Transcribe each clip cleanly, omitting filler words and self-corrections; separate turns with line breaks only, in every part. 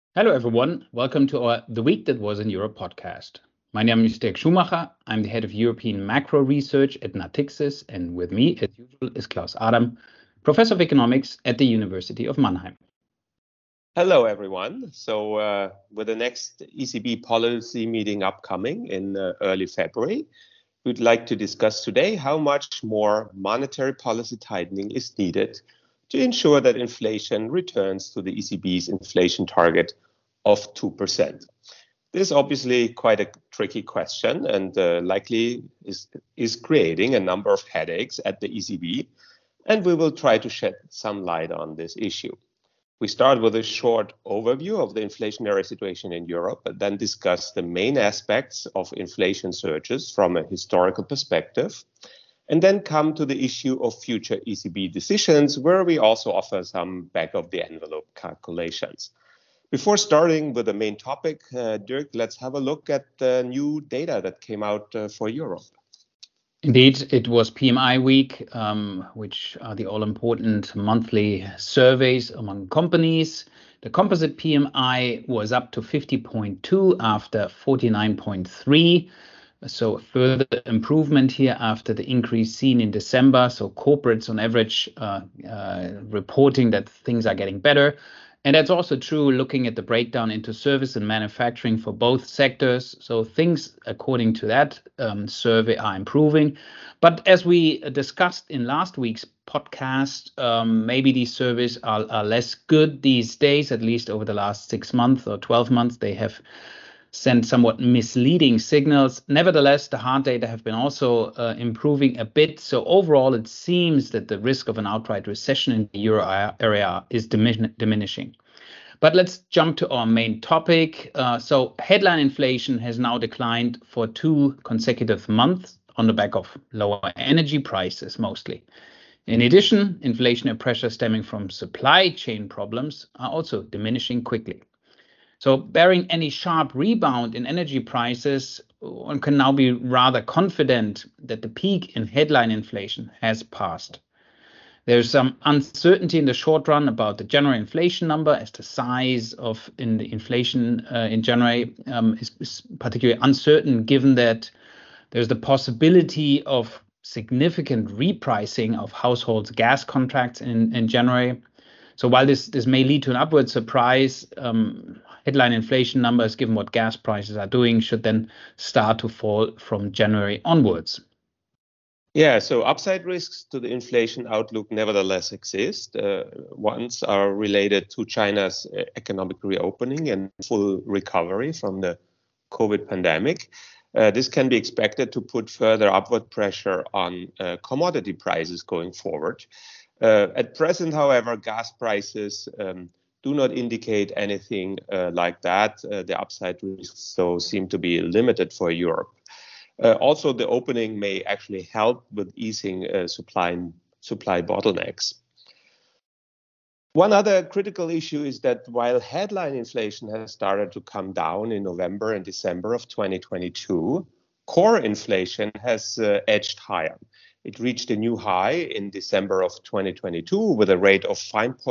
Hello, everyone. Welcome to our The Week That Was in Europe podcast. My name is Dirk Schumacher. I'm the head of European macro research at Natixis, and with me, as usual, is Klaus Adam, professor of economics at the University of Mannheim.
Hello, everyone. So, with the next ECB policy meeting upcoming in early February, we'd like to discuss today how much more monetary policy tightening is needed to ensure that inflation returns to the ECB's inflation target of 2%. This is obviously quite a tricky question and likely is creating a number of headaches at the ECB, and we will try to shed some light on this issue. We start with a short overview of the inflationary situation in Europe, and then discuss the main aspects of inflation surges from a historical perspective, and then come to the issue of future ECB decisions, where we also offer some back-of-the-envelope calculations. Before starting with the main topic, Dirk, let's have a look at the new data that came out for Europe.
Indeed, it was PMI week, which are the all-important monthly surveys among companies. The composite PMI was up to 50.2 after 49.3. So a further improvement here after the increase seen in December. So corporates on average reporting that things are getting better. And that's also true looking at the breakdown into service and manufacturing for both sectors. So things, according to that survey, are improving. But as we discussed in last week's podcast, maybe these surveys are less good these days, at least over the last 6 months or 12 months. They have sent somewhat misleading signals. Nevertheless, the hard data have been also improving a bit. So overall, it seems that the risk of an outright recession in the euro area is diminishing. But let's jump to our main topic. So headline inflation has now declined for 2 consecutive months on the back of lower energy prices mostly. In addition, inflationary pressure stemming from supply chain problems are also diminishing quickly. So barring any sharp rebound in energy prices, one can now be rather confident that the peak in headline inflation has passed. There's some uncertainty in the short run about the January inflation number, as the size of the inflation in January is particularly uncertain, given that there's the possibility of significant repricing of households' gas contracts in January. So while this may lead to an upward surprise, headline inflation numbers, given what gas prices are doing, should then start to fall from January onwards.
Yeah, so upside risks to the inflation outlook nevertheless exist. Ones are related to China's economic reopening and full recovery from the COVID pandemic. This can be expected to put further upward pressure on commodity prices going forward. At present, however, gas prices do not indicate anything like that. The upside risks so seem to be limited for Europe. Also, the opening may actually help with easing supply bottlenecks. One other critical issue is that while headline inflation has started to come down in November and December of 2022, core inflation has edged higher. It reached a new high in December of 2022 with a rate of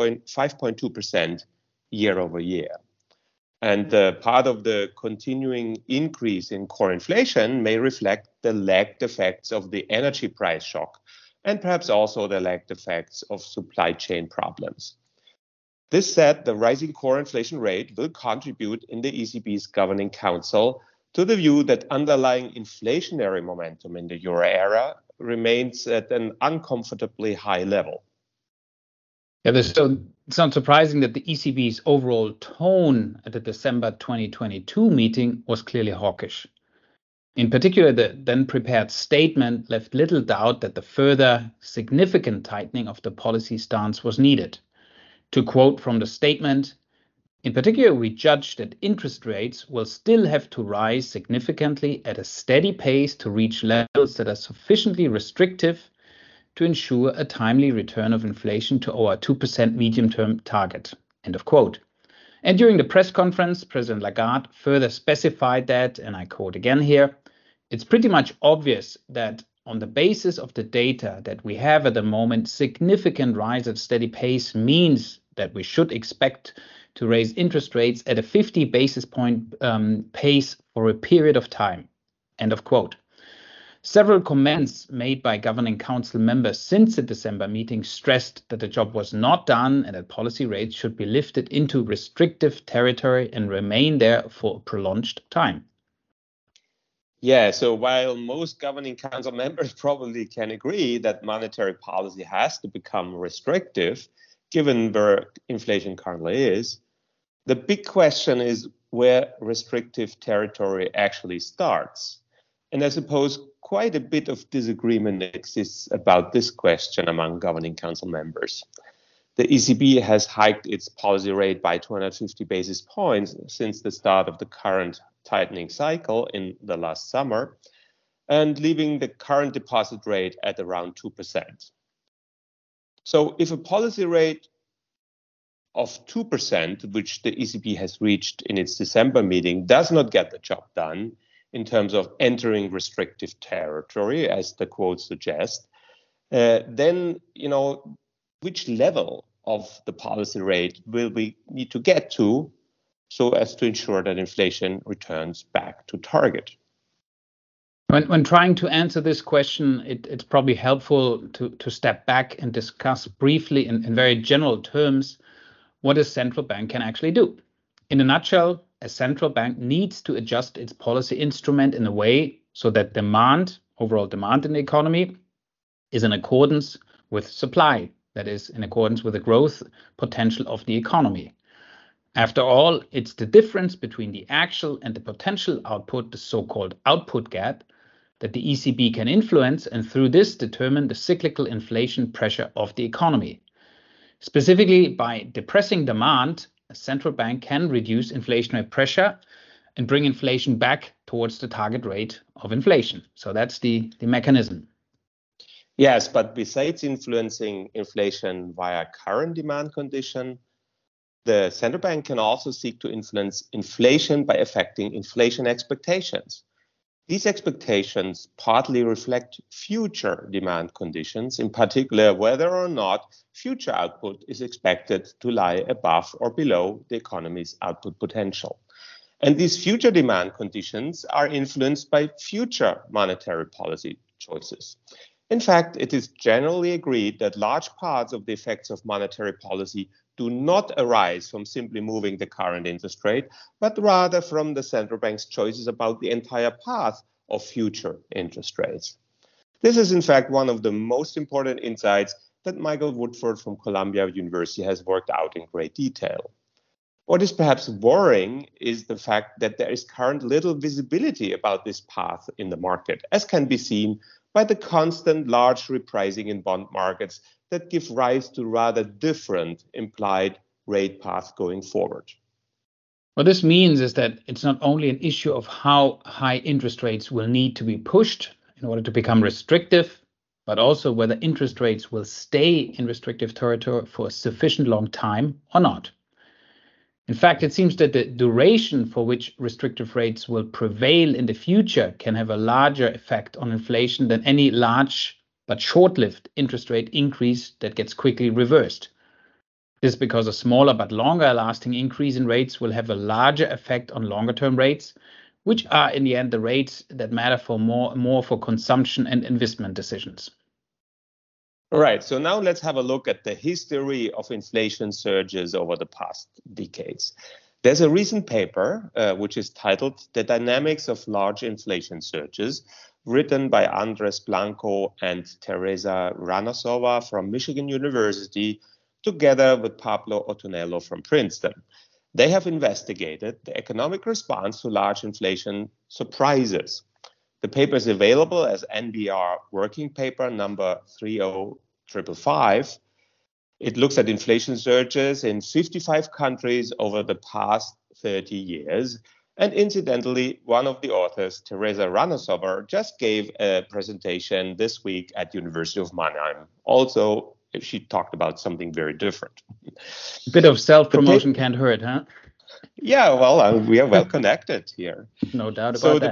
5.2% year over year. And part of the continuing increase in core inflation may reflect the lagged effects of the energy price shock and perhaps also the lagged effects of supply chain problems. This said, the rising core inflation rate will contribute in the ECB's Governing Council to the view that underlying inflationary momentum in the euro area remains at an uncomfortably high level.
Yeah, so it's not surprising that the ECB's overall tone at the December 2022 meeting was clearly hawkish. In particular, the then prepared statement left little doubt that the further significant tightening of the policy stance was needed. To quote from the statement, in particular, we judge that interest rates will still have to rise significantly at a steady pace to reach levels that are sufficiently restrictive to ensure a timely return of inflation to our 2% medium-term target. End of quote. And during the press conference, President Lagarde further specified that, and I quote again here, it's pretty much obvious that on the basis of the data that we have at the moment, significant rise at steady pace means that we should expect to raise interest rates at a 50 basis point pace for a period of time. End of quote. Several comments made by Governing Council members since the December meeting stressed that the job was not done and that policy rates should be lifted into restrictive territory and remain there for a prolonged time.
Yeah, so while most Governing Council members probably can agree that monetary policy has to become restrictive, given where inflation currently is, the big question is where restrictive territory actually starts. And I suppose quite a bit of disagreement exists about this question among Governing Council members. The ECB has hiked its policy rate by 250 basis points since the start of the current tightening cycle in the last summer, and leaving the current deposit rate at around 2%. So if a policy rate of 2%, which the ECB has reached in its December meeting, does not get the job done in terms of entering restrictive territory, as the quotes suggest, then, which level of the policy rate will we need to get to so as to ensure that inflation returns back to target?
When trying to answer this question, it's probably helpful to step back and discuss briefly in very general terms what a central bank can actually do. In a nutshell, a central bank needs to adjust its policy instrument in a way so that overall demand in the economy, is in accordance with supply, that is, in accordance with the growth potential of the economy. After all, it's the difference between the actual and the potential output, the so-called output gap, that the ECB can influence and through this determine the cyclical inflation pressure of the economy. Specifically, by depressing demand, a central bank can reduce inflationary pressure and bring inflation back towards the target rate of inflation. So that's the mechanism.
Yes, but besides influencing inflation via current demand condition, the central bank can also seek to influence inflation by affecting inflation expectations. These expectations partly reflect future demand conditions, in particular whether or not future output is expected to lie above or below the economy's output potential. And these future demand conditions are influenced by future monetary policy choices. In fact, it is generally agreed that large parts of the effects of monetary policy do not arise from simply moving the current interest rate, but rather from the central bank's choices about the entire path of future interest rates. This is, in fact, one of the most important insights that Michael Woodford from Columbia University has worked out in great detail. What is perhaps worrying is the fact that there is currently little visibility about this path in the market, as can be seen by the constant large repricing in bond markets that give rise to rather different implied rate paths going forward.
What this means is that it's not only an issue of how high interest rates will need to be pushed in order to become restrictive, but also whether interest rates will stay in restrictive territory for a sufficient long time or not. In fact, it seems that the duration for which restrictive rates will prevail in the future can have a larger effect on inflation than any large but short-lived interest rate increase that gets quickly reversed. This is because a smaller but longer-lasting increase in rates will have a larger effect on longer-term rates, which are in the end the rates that matter for more for consumption and investment decisions.
All right, so now let's have a look at the history of inflation surges over the past decades. There's a recent paper which is titled The Dynamics of Large Inflation Surges, written by Andres Blanco and Teresa Ranosova from Michigan University, together with Pablo Otunello from Princeton. They have investigated the economic response to large inflation surprises. The paper is available as NBR working paper number 30555. It looks at inflation surges in 55 countries over the past 30 years. And incidentally, one of the authors, Teresa Ranosova, just gave a presentation this week at University of Mannheim. Also, she talked about something very different.
A bit of self-promotion can't hurt, huh?
Yeah, well, we are well connected here.
No doubt about
so
that.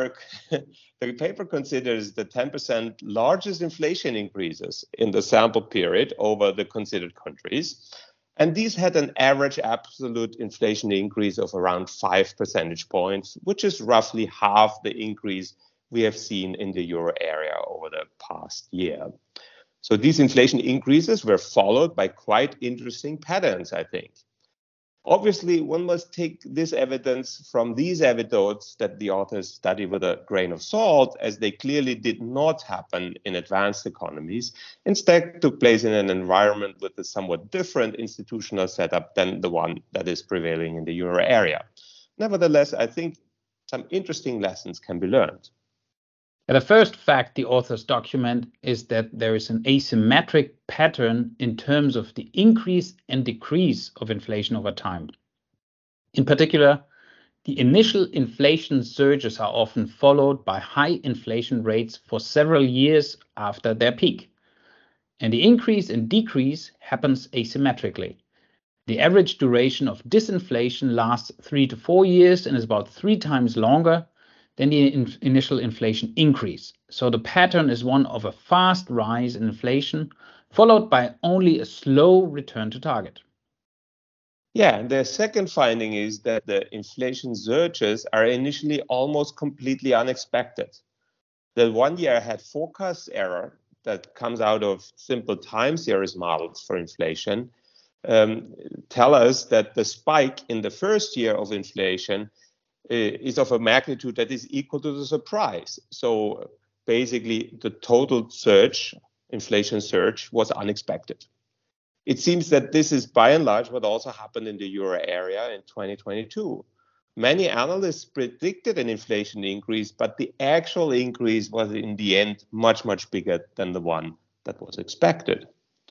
The paper considers the 10% largest inflation increases in the sample period over the considered countries. And these had an average absolute inflation increase of around 5 percentage points, which is roughly half the increase we have seen in the euro area over the past year. So these inflation increases were followed by quite interesting patterns, I think. Obviously, one must take this evidence from these episodes that the authors study with a grain of salt, as they clearly did not happen in advanced economies. Instead, took place in an environment with a somewhat different institutional setup than the one that is prevailing in the euro area. Nevertheless, I think some interesting lessons can be learned.
The first fact the authors document is that there is an asymmetric pattern in terms of the increase and decrease of inflation over time. In particular, the initial inflation surges are often followed by high inflation rates for several years after their peak. And the increase and decrease happens asymmetrically. The average duration of disinflation lasts 3 to 4 years and is about 3 times longer than the initial inflation increase. So the pattern is one of a fast rise in inflation, followed by only a slow return to target.
Yeah, and the second finding is that the inflation surges are initially almost completely unexpected. The 1 year ahead forecast error that comes out of simple time series models for inflation tell us that the spike in the first year of inflation is of a magnitude that is equal to the surprise. So basically, the total surge, inflation surge, was unexpected. It seems that this is by and large what also happened in the euro area in 2022. Many analysts predicted an inflation increase, but the actual increase was in the end much, much bigger than the one that was expected.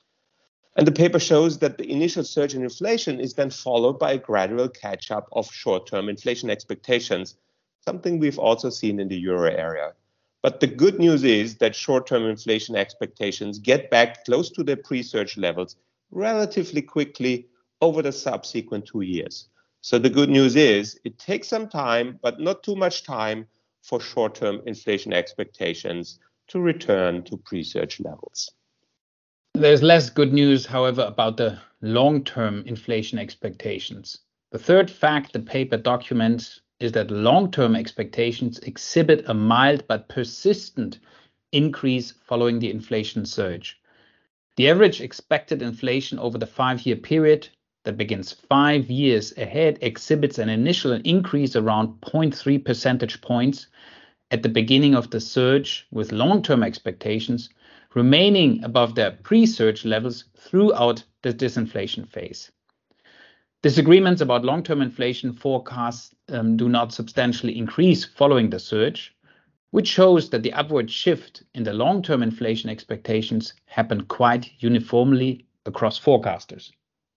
And the paper shows that the initial surge in inflation is then followed by a gradual catch-up of short-term inflation expectations, something we've also seen in the euro area. But the good news is that short-term inflation expectations get back close to their pre-surge levels relatively quickly over the subsequent 2 years. So the good news is it takes some time, but not too much time, for short-term inflation expectations to return to pre-surge levels.
There's less good news, however, about the long-term inflation expectations. The third fact the paper documents is that long-term expectations exhibit a mild but persistent increase following the inflation surge. The average expected inflation over the 5-year period that begins 5 years ahead exhibits an initial increase around 0.3 percentage points at the beginning of the surge, with long-term expectations remaining above their pre-surge levels throughout the disinflation phase. Disagreements about long-term inflation forecasts do not substantially increase following the surge, which shows that the upward shift in the long-term inflation expectations happened quite uniformly across forecasters.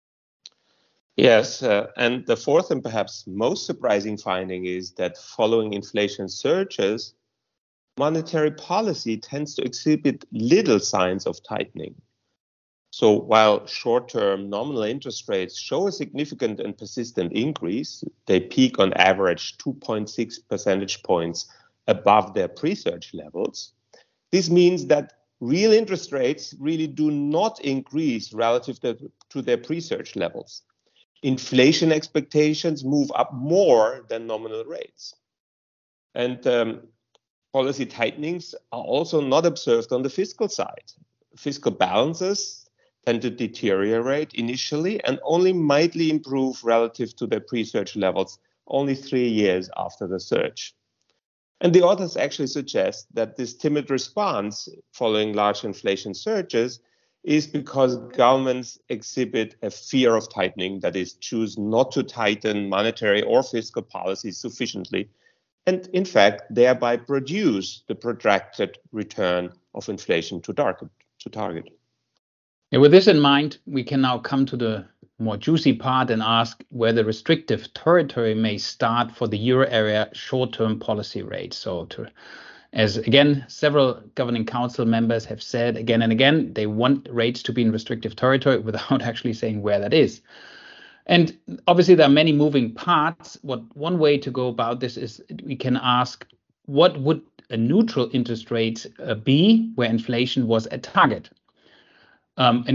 Yes, and the fourth and perhaps most surprising finding is that following inflation surges, monetary policy tends to exhibit little signs of tightening. So while short-term nominal interest rates show a significant and persistent increase, they peak on average 2.6 percentage points above their pre-surge levels. This means that real interest rates really do not increase relative to their pre-surge levels. Inflation expectations move up more than nominal rates. And policy tightenings are also not observed on the fiscal side. Fiscal balances tend to deteriorate initially and only mildly improve relative to their pre-surge levels only 3 years after the surge. And the authors actually suggest that this timid response following large inflation surges is because governments exhibit a fear of tightening, that is, choose not to tighten monetary or fiscal policies sufficiently, and in fact, thereby produce the protracted return of inflation to target.
And with this in mind, we can now come to the more juicy part and ask where the restrictive territory may start for the euro area short-term policy rate. As again, several governing council members have said again and again, they want rates to be in restrictive territory without actually saying where that is. And obviously, there are many moving parts. One way to go about this is we can ask, what would a neutral interest rate be where inflation was at target? And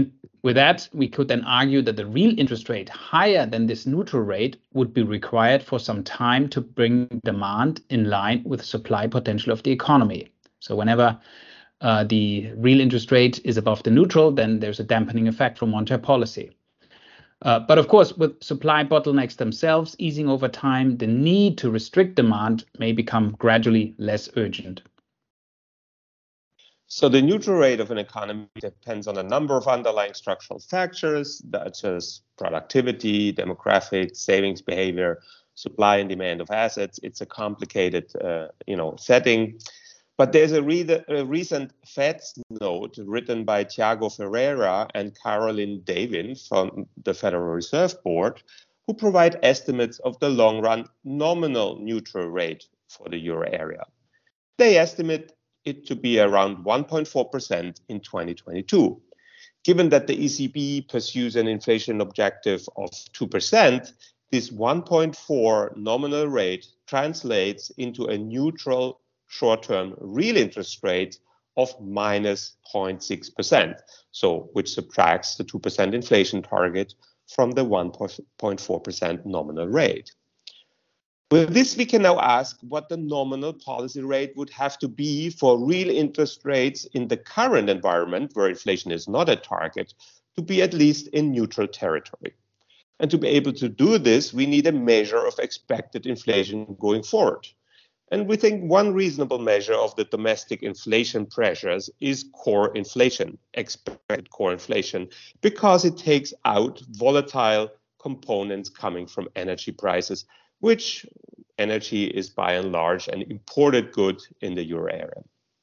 With that, we could then argue that the real interest rate higher than this neutral rate would be required for some time to bring demand in line with supply potential of the economy. So whenever the real interest rate is above the neutral, then there's a dampening effect from monetary policy. But of course, with supply bottlenecks themselves easing over time, the need to restrict demand may become gradually less urgent.
So the neutral rate of an economy depends on a number of underlying structural factors, such as productivity, demographics, savings behavior, supply and demand of assets. It's a complicated, setting. But there's a recent FEDS note written by Tiago Ferreira and Caroline Davin from the Federal Reserve Board, who provide estimates of the long-run nominal neutral rate for the euro area. They estimate it to be around 1.4% in 2022. Given that the ECB pursues an inflation objective of 2%, this 1.4 nominal rate translates into a neutral short-term real interest rate of minus 0.6%, so which subtracts the 2% inflation target from the 1.4% nominal rate. With this, we can now ask what the nominal policy rate would have to be for real interest rates in the current environment, where inflation is not a target, to be at least in neutral territory. And to be able to do this, we need a measure of expected inflation going forward. And we think one reasonable measure of the domestic inflation pressures is core inflation, expected core inflation, because it takes out volatile components coming from energy prices, which energy is by and large an imported good in the euro area.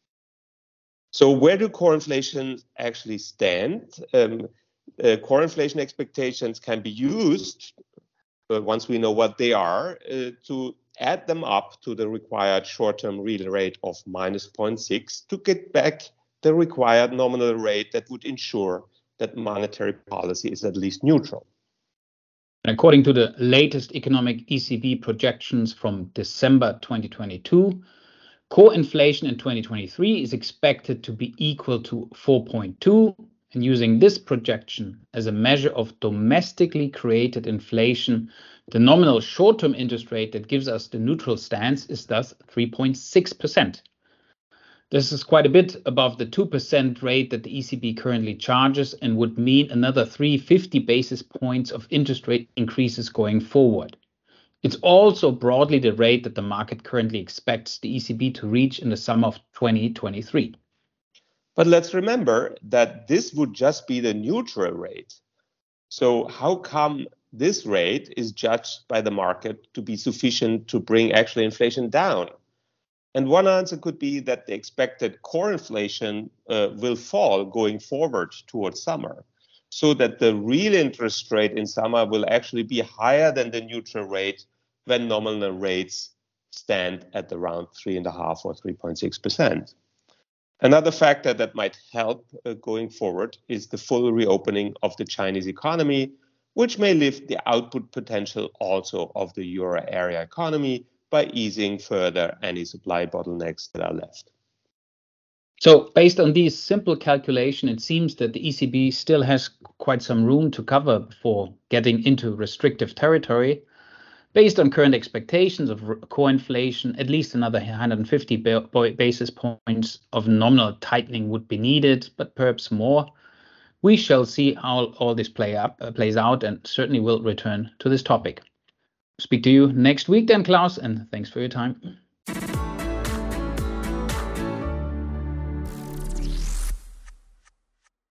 So where do core inflation actually stand? Core inflation expectations can be used, once we know what they are, to add them up to the required short-term real rate of minus 0.6 to get back the required nominal rate that would ensure that monetary policy is at least neutral.
According to the latest economic ECB projections from December 2022, core inflation in 2023 is expected to be equal to 4.2, and using this projection as a measure of domestically created inflation, the nominal short-term interest rate that gives us the neutral stance is thus 3.6%. This is quite a bit above the 2% rate that the ECB currently charges and would mean another 350 basis points of interest rate increases going forward. It's also broadly the rate that the market currently expects the ECB to reach in the summer of 2023.
But let's remember that this would just be the neutral rate. So how come this rate is judged by the market to be sufficient to bring actually inflation down? And one answer could be that the expected core inflation will fall going forward towards summer, so that the real interest rate in summer will actually be higher than the neutral rate when nominal rates stand at around 3.5 or 3.6%. Another factor that might help going forward is the full reopening of the Chinese economy, which may lift the output potential also of the euro area economy by easing further any supply bottlenecks that are left.
So based on these simple calculations, it seems that the ECB still has quite some room to cover before getting into restrictive territory. Based on current expectations of core inflation, at least another 150 basis points of nominal tightening would be needed, but perhaps more. We shall see how all this plays out, and certainly will return to this topic. Speak to you next week then, Klaus, and thanks for your time.